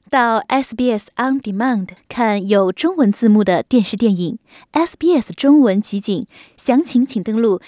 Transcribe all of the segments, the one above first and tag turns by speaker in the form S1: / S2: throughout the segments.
S1: 到 SBS On Demand 看有中文字幕的电视电影 SBS 中文集锦，详情请登录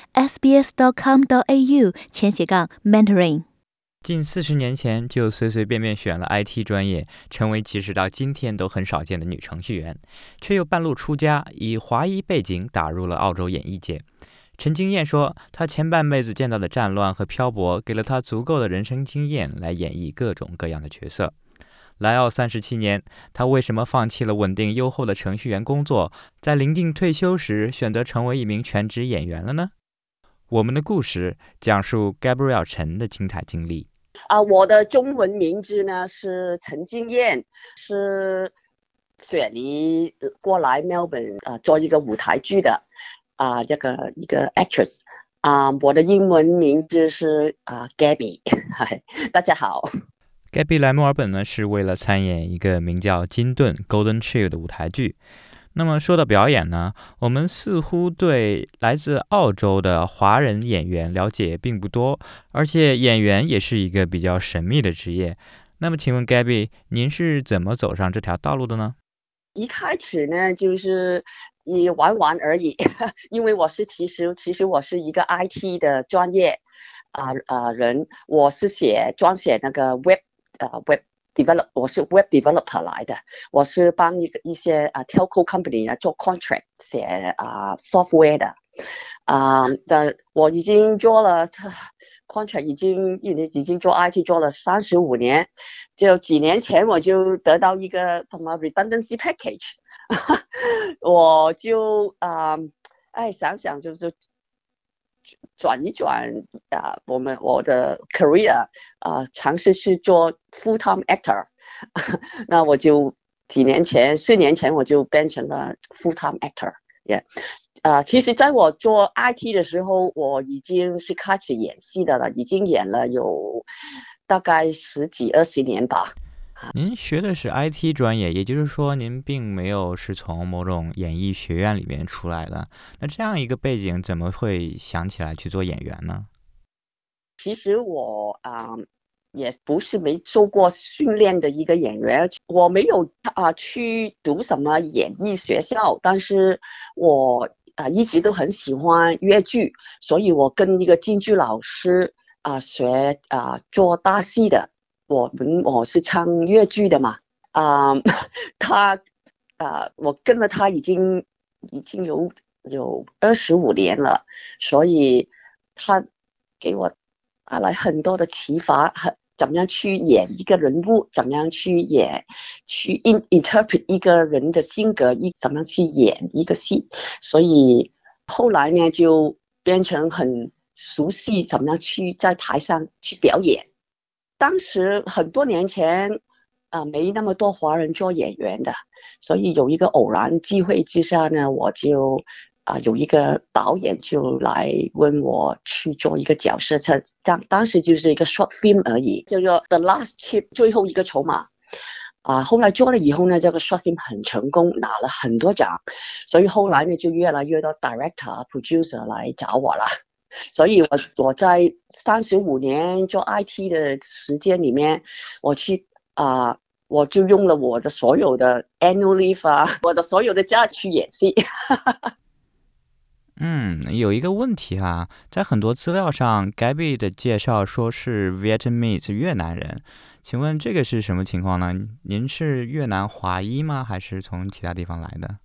S1: sbs.com.au/mentoring。
S2: 近40年前就随随便便选了 IT 专业，成为即使到今天都很少见的女程序员，却又半路出家，以华裔背景打入了澳洲演艺界。陈经燕说，她前半辈子见到的战乱和漂泊，给了她足够的人生经验来演绎各种各样的角色。来澳37年，她为什么放弃了稳定优厚的程序员工作，在临近退休时选择成为一名全职演员了呢？我们的故事讲述 Gabrielle 陈的精彩经历。
S3: 我的中文名字呢是陈经燕，是雪梨过来 Melbourne 做一个舞台剧的一个 actress。我的英文名字是Gabby。大家好。
S2: Gabby 来墨尔本呢，是为了参演一个名叫《金盾 Golden Child》的舞台剧。那么说到表演呢，我们似乎对来自澳洲的华人演员了解并不多，而且演员也是一个比较神秘的职业。那么请问 Gabby， 您是怎么走上这条道路的呢？
S3: 一开始呢就是玩玩而已，因为其实我是一个 IT 的专业人，我是专写那个 web develop， 我是 web developer 来的，我是帮一些telco company 做 contract 写software 的。但我已经做了 contract， 已经做 IT 做了35年，就几年前我就得到一个什么 redundancy package。我就想想就是转一转我的 career 尝试去做 full-time actor。那我就4年前我就变成了 full-time actor。其实在我做 IT 的时候，我已经是开始演戏的了，已经演了有大概10几20年吧。
S2: 您学的是 IT 专业，也就是说您并没有是从某种演艺学院里面出来的，那这样一个背景怎么会想起来去做演员呢？
S3: 其实我也不是没受过训练的一个演员，我没有去读什么演艺学校，但是我一直都很喜欢粤剧，所以我跟一个京剧老师学做大戏的。我是唱粤剧的嘛。我跟了他已经有25年了，所以他给我带来很多的启发，怎么样去演一个人物，怎么样去interpret 一个人的性格，怎么样去演一个戏。所以后来呢就变成很熟悉怎么样去在台上去表演。当时很多年前没那么多华人做演员的，所以有一个偶然机会之下呢，我就有一个导演就来问我去做一个角色，当时就是一个 short film 而已，叫做 The Last Chip 最后一个筹码。后来做了以后呢，这个 short film 很成功，拿了很多奖，所以后来呢就越来越多 director、producer 来找我了。所以我在35年做 IT 的时间里面，我就用了我的所有的 annual leave 我的所有的假去演戏。
S2: 有一个问题在很多资料上 Gabby 的介绍说是 Vietnamese 越南人，请问这个是什么情况呢？您是越南华裔吗？还是从其他地方来的？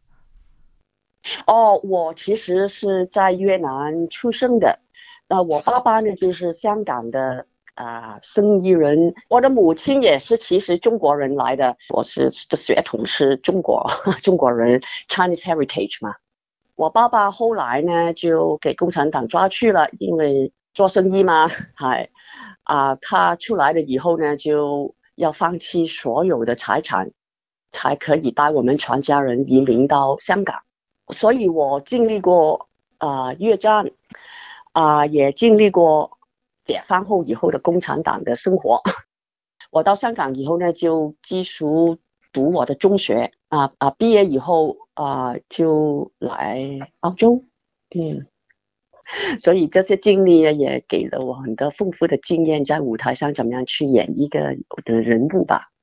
S3: 我其实是在越南出生的。我爸爸呢就是香港的生意人，我的母亲也是其实中国人来的，我的血统是中国人 Chinese heritage 嘛。我爸爸后来呢就给共产党抓去了，因为做生意嘛，他出来了以后呢就要放弃所有的财产，才可以带我们全家人移民到香港。所以我经历过越战，也经历过解放后以后的共产党的生活。我到香港以后呢就寄宿读我的中学，毕业以后就来澳洲。所以这些经历呢也给了我很多丰富的经验，在舞台上怎么样去演一个人物吧。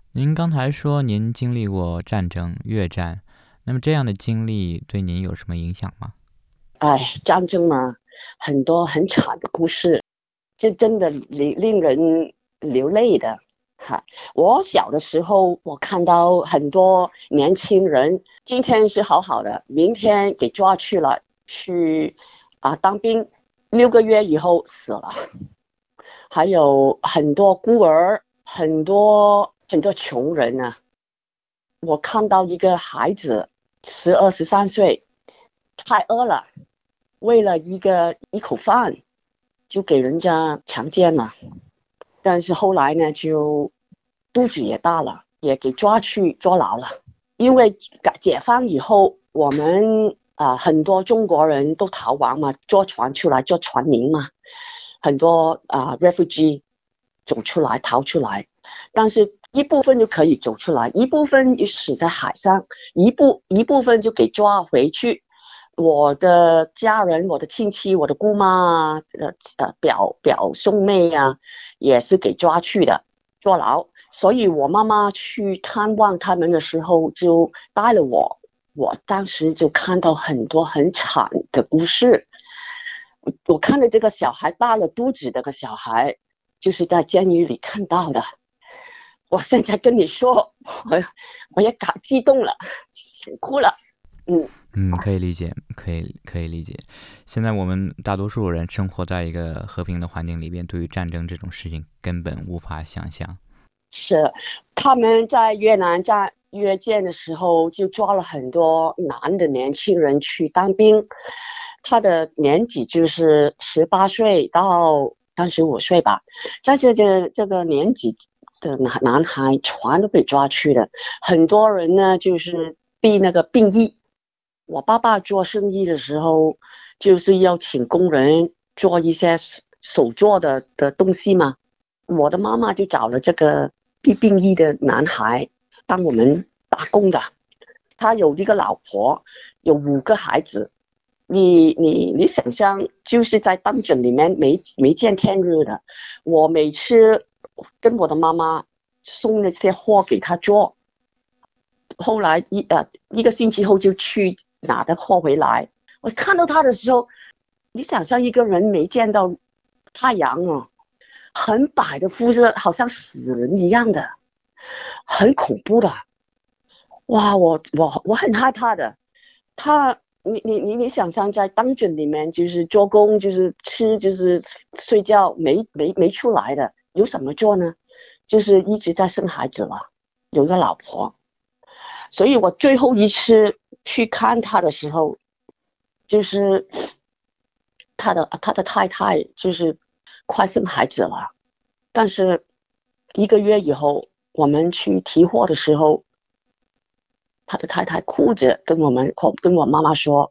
S2: 您刚才说您经历过战争，越战，那么这样的经历对您有什么影响吗？
S3: 战争嘛，很多很惨的故事，这真的令人流泪的。我小的时候，我看到很多年轻人，今天是好好的，明天给抓去了，去当兵，6个月以后死了。还有很多孤儿，很多穷人啊。我看到一个孩子12、13岁，太饿了，为了一口饭就给人家强奸了。但是后来呢，就肚子也大了，也给抓去坐牢了。因为解放以后，我们很多中国人都逃亡嘛，坐船出来做船民嘛，很多refugee 走出来逃出来，但是一部分就可以走出来，一部分就死在海上，一部分就给抓回去。我的家人，我的亲戚，我的姑妈表兄妹也是给抓去的，坐牢。所以我妈妈去探望他们的时候就带了我当时就看到很多很惨的故事。我看到这个小孩大了肚子，这个小孩就是在监狱里看到的。我现在跟你说，我也激动了，想哭了。
S2: 可以理解，可以理解。现在我们大多数人生活在一个和平的环境里边，对于战争这种事情根本无法想象。
S3: 是，他们在越南在越战的时候就抓了很多男的年轻人去当兵，他的年纪就是18岁到35岁吧，在这个年纪的男孩全都被抓去的。很多人呢就是避那个兵役。我爸爸做生意的时候就是要请工人做一些手做的东西嘛，我的妈妈就找了这个避兵役的男孩帮我们打工的。他有一个老婆，有5个孩子。你想象，就是在当整里面没见天日的。我每次跟我的妈妈送那些货给他做，后来一个星期后就去拿的货回来。我看到他的时候，你想象一个人没见到太阳很白的肤色，好像死人一样的，很恐怖的。哇，我很害怕的。你想象在当军里面，就是做工，就是吃，就是睡觉，没出来的，有什么做呢？就是一直在生孩子了，有个老婆。所以我最后一次去看他的时候，就是他的太太就是快生孩子了，但是1个月以后，我们去提货的时候，他的太太哭着跟我妈妈说，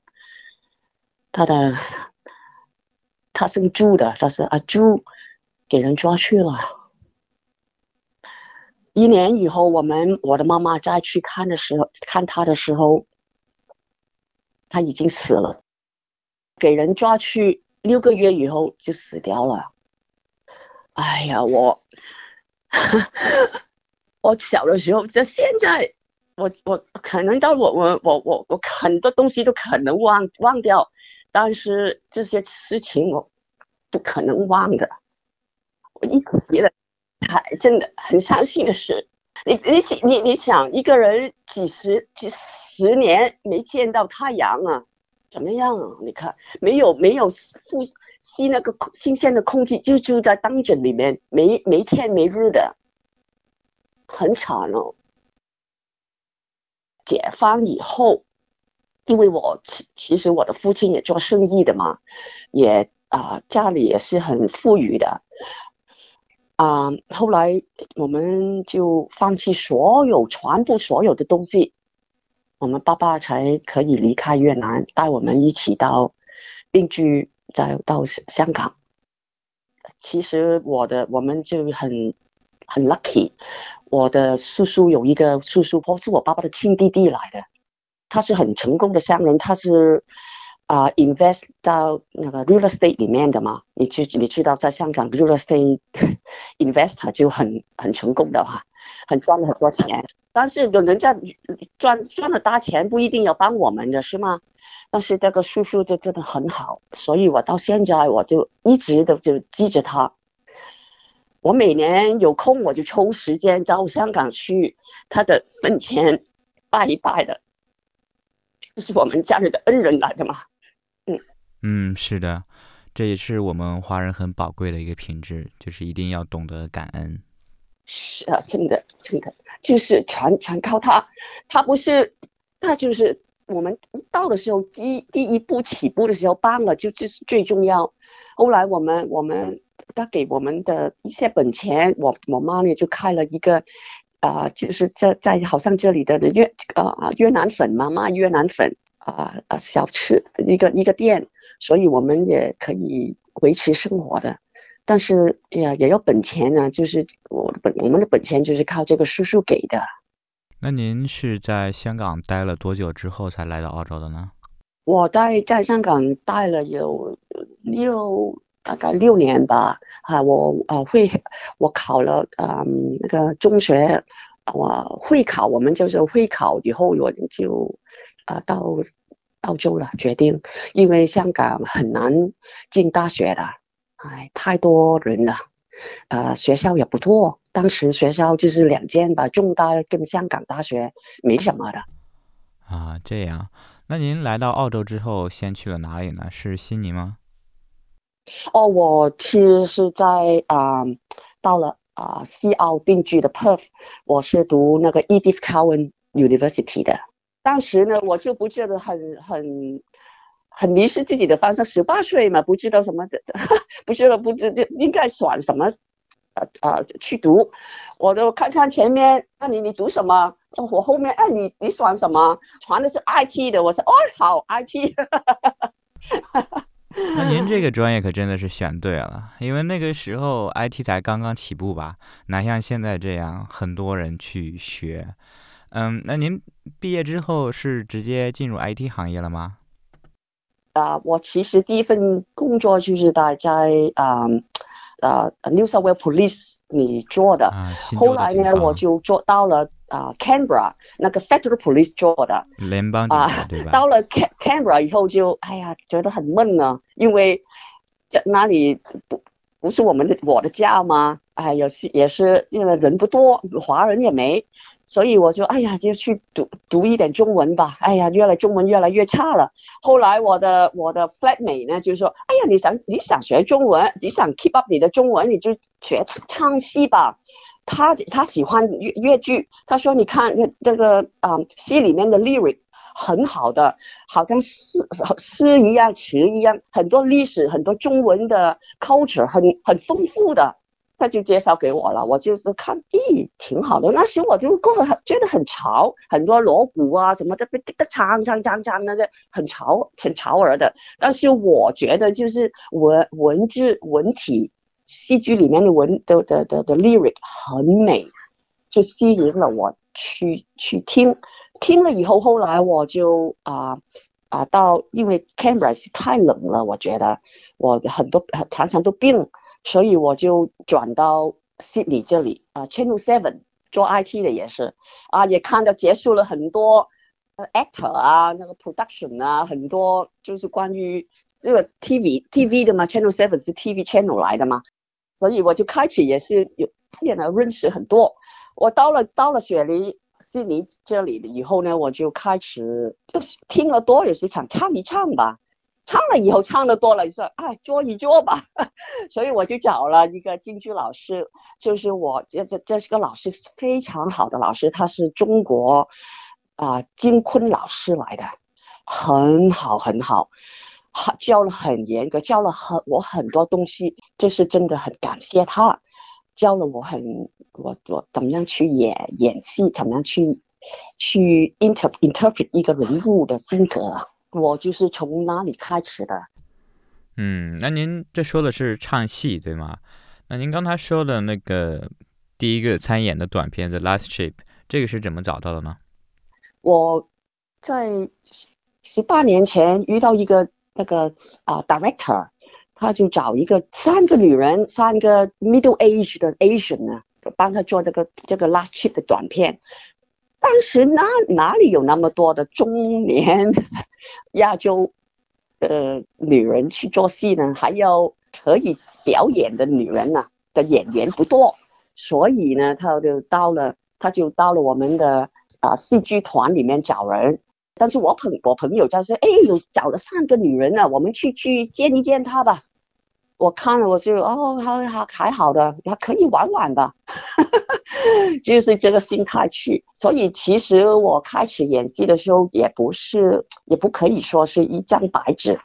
S3: 他姓朱的，他是朱给人抓去了。1年以后，我的妈妈再去看他的时候，他已经死了，给人抓去6个月以后就死掉了。哎呀，我小的时候，就现在，我可能到我很多东西都可能忘掉，但是这些事情我不可能忘的。我一提了，真的很伤心的事。你想，一个人几十年没见到太阳怎么样你看，没有呼吸那个新鲜的空气，就住在当枕里面，没天没日的，很惨哦。解放以后，因为其实我的父亲也做生意的嘛，也家里也是很富裕的。后来我们就放弃全部所有的东西，我们爸爸才可以离开越南，带我们一起定居到香港。其实我们就很 lucky， 我的叔叔有一个叔叔婆是我爸爸的亲弟弟来的，他是很成功的商人，他是 invest 到那个 real estate 里面的嘛，你知道在香港 real estate investor 就很成功的话，赚了很多钱。但是有人家赚了大钱不一定要帮我们的是吗？但是这个叔叔就真的很好，所以我到现在我就一直都就记着他。我每年有空我就抽时间到香港去他的坟前拜一拜的，就是我们家里的恩人来的嘛。
S2: 是的，这也是我们华人很宝贵的一个品质，就是一定要懂得感恩。
S3: 是啊，真的就是全靠他，他就是我们到的时候第一步起步的时候帮了，这是最重要。后来我们他给我们的一些本钱，我妈呢就开了一个就是在好像这里的越南粉嘛，卖越南粉小吃的一个店，所以我们也可以维持生活的。但是也要本钱呢，就是我们的本钱就是靠这个叔叔给的。
S2: 那您是在香港待了多久之后才来到澳洲的呢？
S3: 我在香港待了有大概6年吧。我考了那个中学会考，我们叫做会考以后，我就到澳洲了，决定，因为香港很难进大学的。太多人了，学校也不多，当时学校就是2间吧，中大跟香港大学没什么的。
S2: 这样，那您来到澳洲之后先去了哪里呢？是悉尼吗？
S3: 我其实是在到了西澳定居的 Perth， 我是读那个 Edith Cowan University 的。当时呢我就不觉得很迷失自己的方向，18岁嘛，不知道什么的，不知道应该选什么去读。我都看前面，你读什么？我后面你选什么？传的是 IT 的，我说好 IT。
S2: 那您这个专业可真的是选对了，因为那个时候 IT 才刚刚起步吧，哪像现在这样很多人去学。那您毕业之后是直接进入 IT 行业了吗？
S3: 我其实第一份工作就是在New South Wales Police 里做的，后来呢我就做到了Canberra 那个 Federal Police 做的
S2: 联邦警察，对吧？
S3: 到了 Canberra 以后就觉得很闷啊，因为在那里不是我的家吗？也是因为人不多，华人也没，所以我就就去读一点中文吧。中文越来越差了。后来我的 flatmate 呢就说，你想学中文，你想 keep up 你的中文，你就学唱戏吧。他喜欢粤剧，他说你看那个戏里面的 lyric 很好的，好像诗一样，词一样，很多历史，很多中文的 culture 很丰富的。他就介绍给我了，我就是看，挺好的。那时我就觉得很潮，很多锣鼓什么的，唱那个很潮耳的。但是我觉得就是文体，戏剧里面的的 lyric 很美，就吸引了我去听了以后，后来我就因为 Canberra 是太冷了，我觉得我常常都病。所以我就转到 Sydney 这里Channel 7做 IT 的也是也看到结束了很多actor 那个 production 很多就是关于这个 TV 的嘛， Channel 7是 TV channel 来的嘛，所以我就开始也是有认识很多。我到了雪梨悉尼这里以后呢，我就开始就是听了多，有时想唱一唱吧。唱了以后唱的多了，说做一做吧，所以我就找了一个京剧老师，就是我这是个老师非常好的老师，他是中国金昆老师来的，很好，教了很严格，教了我很多东西，就是真的很感谢他，教了我怎么样去演戏，怎么样去interpret 一个人物的性格。我就是从哪里开始的。
S2: 那您这说的是唱戏对吗？那您刚才说的那个第一个参演的短片The Last Ship， 这个是怎么找到的呢？
S3: 我在18年前遇到一个 director，他就找一个3个女人，3个 middle age 的 Asian 呢，帮他做这个 last trip 的短片。当时哪里有那么多的中年亚洲女人去做戏呢？还有可以表演的女人呢的演员不多，所以呢，他就到了我们的戏剧团里面找人。但是我朋友就说，有找了3个女人呢，我们去见一见她吧。我看了我就还好的，还可以玩玩吧。就是这个心态去。所以其实我开始演戏的时候也不可以说是一张白纸。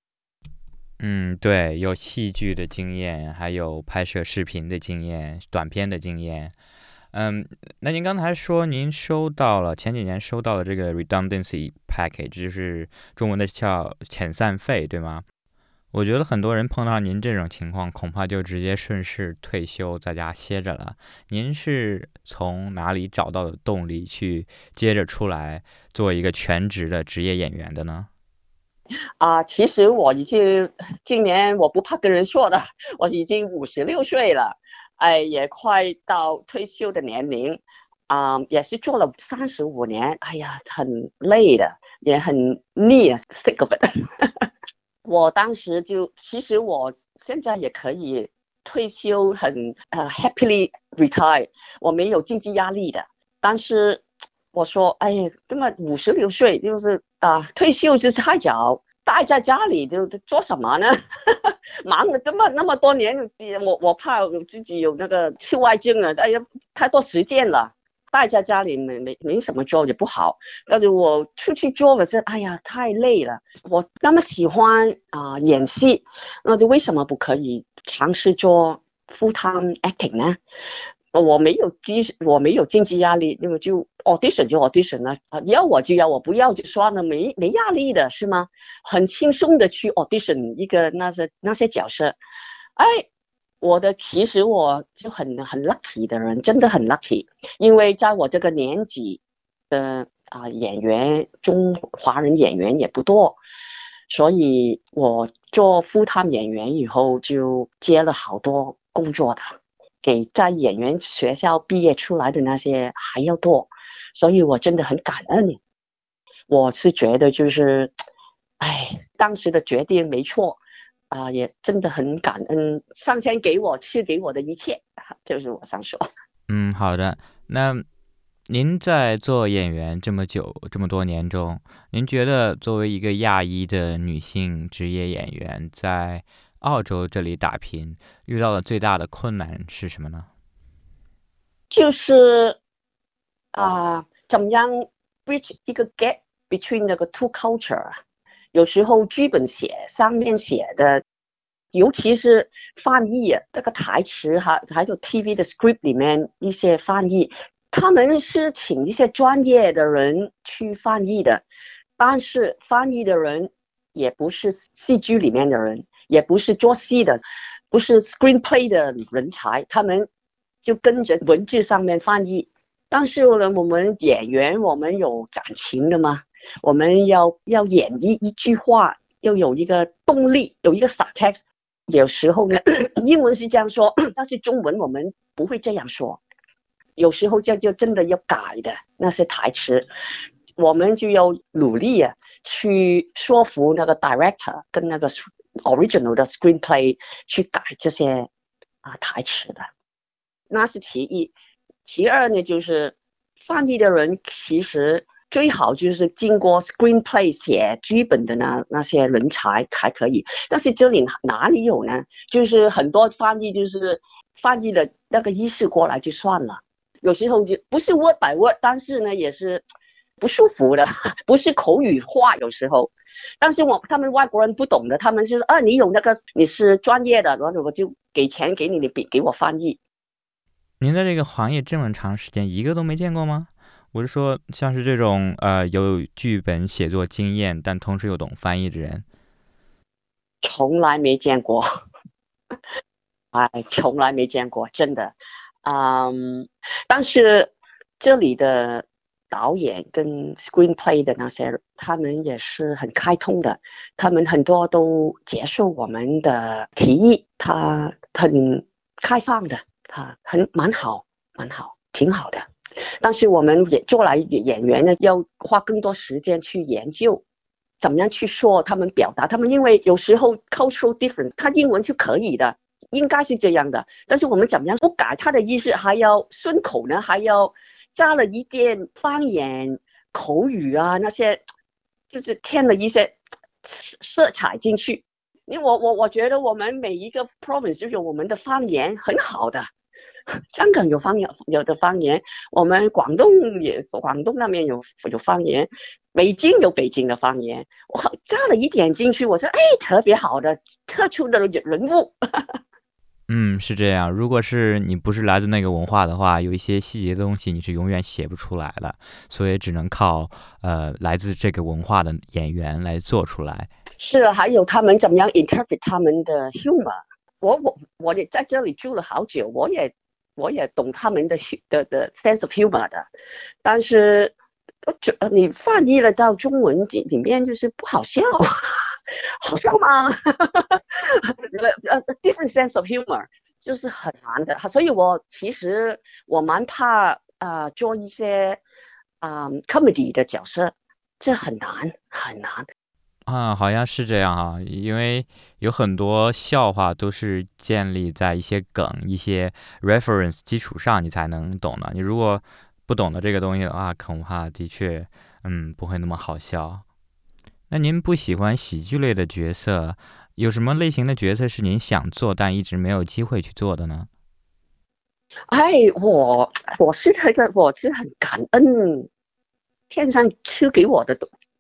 S2: 对，有戏剧的经验，还有拍摄视频的经验，短片的经验。那您刚才说您前几年收到了这个 redundancy package， 就是中文的叫遣散费，对吗？我觉得很多人碰到您这种情况，恐怕就直接顺势退休，在家歇着了。您是从哪里找到的动力去接着出来做一个全职的职业演员的呢？
S3: 其实我今年我不怕跟人说的，我已经56岁了，也快到退休的年龄，也是做了35年，很累的，也很腻，sick of it。我当时其实我现在也可以退休，很happily retire， 我没有经济压力的。但是我说，根本56岁就是退休就是太早，待在家里就做什么呢？忙了根本那么多年，我怕自己有那个气外症了，太多时间了。待在家里没什么做也不好，但是我出去做可是太累了。我那么喜欢演戏，那就为什么不可以尝试做 full time acting 呢？我没有经济压力，那么就 audition 就 audition 了，要我就要我，不要就算了，没压力的是吗？很轻松的去 audition 一个那些角色，其实我就很 lucky 的人，真的很 lucky， 因为在我这个年纪的演员，华人演员也不多，所以我做 full time 演员以后就接了好多工作的，给在演员学校毕业出来的那些还要多，所以我真的很感恩。我是觉得就是当时的决定没错。也真的很感恩上天赐给我的一切，就是我想说。
S2: 好的。那您在做演员这么多年中，您觉得作为一个亚裔的女性职业演员，在澳洲这里打拼，遇到的最大的困难是什么呢？
S3: 就是怎么样 bridge 一个 gap between 那个 two culture。有时候剧本上面写的，尤其是翻译这个台词还有 TV 的 script 里面一些翻译，他们是请一些专业的人去翻译的，但是翻译的人也不是戏剧里面的人，也不是做戏的，不是 screenplay 的人才，他们就跟着文字上面翻译。但是呢，我们演员我们有感情的嘛，我们要演一句话，要有一个动力，有一个 subtext。有时候呢，英文是这样说，但是中文我们不会这样说。有时候就真的要改的那些台词，我们就要努力去说服那个 director 跟那个 original 的 screenplay 去改这些台词的，那是其一。其二呢，就是翻译的人其实最好就是经过 screenplay 写剧本的那些人才才可以，但是这里哪里有呢？就是很多翻译就是翻译的那个意思过来就算了，有时候就不是 word by word， 但是呢也是不舒服的，不是口语化有时候。但是他们外国人不懂的，他们就是你有那个你是专业的，然后我就给钱给你给我翻译。
S2: 您在这个行业这么长时间，一个都没见过吗？我是说，像是这种有剧本写作经验，但同时又懂翻译的人，
S3: 从来没见过，从来没见过，真的。但是这里的导演跟 screenplay 的那些，他们也是很开通的，他们很多都接受我们的提议，他很开放的，他蛮好，挺好的。但是我们也做来演员呢，要花更多时间去研究怎么样去说他们表达他们，因为有时候 cultural difference 他英文就可以的，应该是这样的，但是我们怎么样不改他的意思，还要顺口呢，还要加了一点方言口语啊，那些就是添了一些色彩进去。因为我觉得我们每一个 province 就有我们的方言，很好的。香港有的方言，我们广东那边有方言，北京有北京的方言，我加了一点进去，我说特别好的特殊的人物。
S2: 是这样。如果是你不是来自那个文化的话，有一些细节的东西你是永远写不出来的，所以只能靠来自这个文化的演员来做出来。
S3: 是，还有他们怎么样 interpret 他们的 humor。我也在这里住了好久，我也懂他们的 sense of humor 的，但是你翻译了到中文里面就是不好笑。好笑吗？different sense of humor 就是很难的，所以其实我蛮怕做一些comedy 的角色，这很难。
S2: 好像是这样啊，因为有很多笑话都是建立在一些梗、一些 reference 基础上，你才能懂的。你如果不懂得这个东西的话，恐怕的确不会那么好笑。那您不喜欢喜剧类的角色，有什么类型的角色是您想做但一直没有机会去做的呢？
S3: 我是很感恩天上赐给我的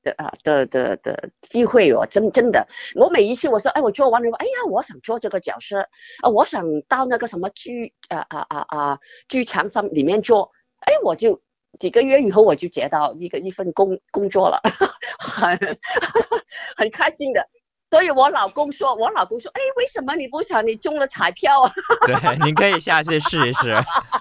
S3: 机会哦，真的，我每一次我说我做完了，我想做这个角色我想到那个什么剧场上里面做，我就几个月以后我就接到一份工作了，很开心的。所以我老公说，为什么你不想你中了彩票啊？
S2: 对，您可以下次试一试。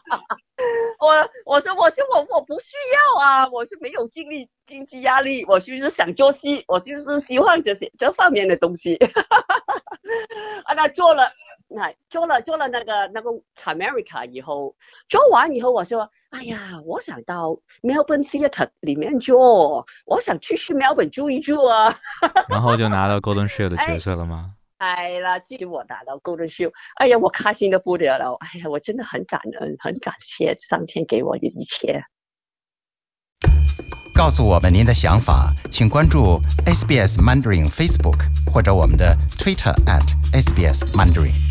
S3: 我说我不需要啊，我是没有经济压力，我就是想做戏，我就是希望这方面的东西。那做了那个 America 以后，做完以后我说，我想到 Melbourne Theatre 里面做，我想去 Melbourne 住一住啊。
S2: 然后就拿到 Golden Show 的角色了吗？
S3: 记得我拿到 Golden Show， 我开心的不得了，我真的很感恩，很感谢上天给我的一切。
S4: 告诉我们您的想法，请关注 SBS Mandarin Facebook 或者我们的 Twitter @SBS Mandarin。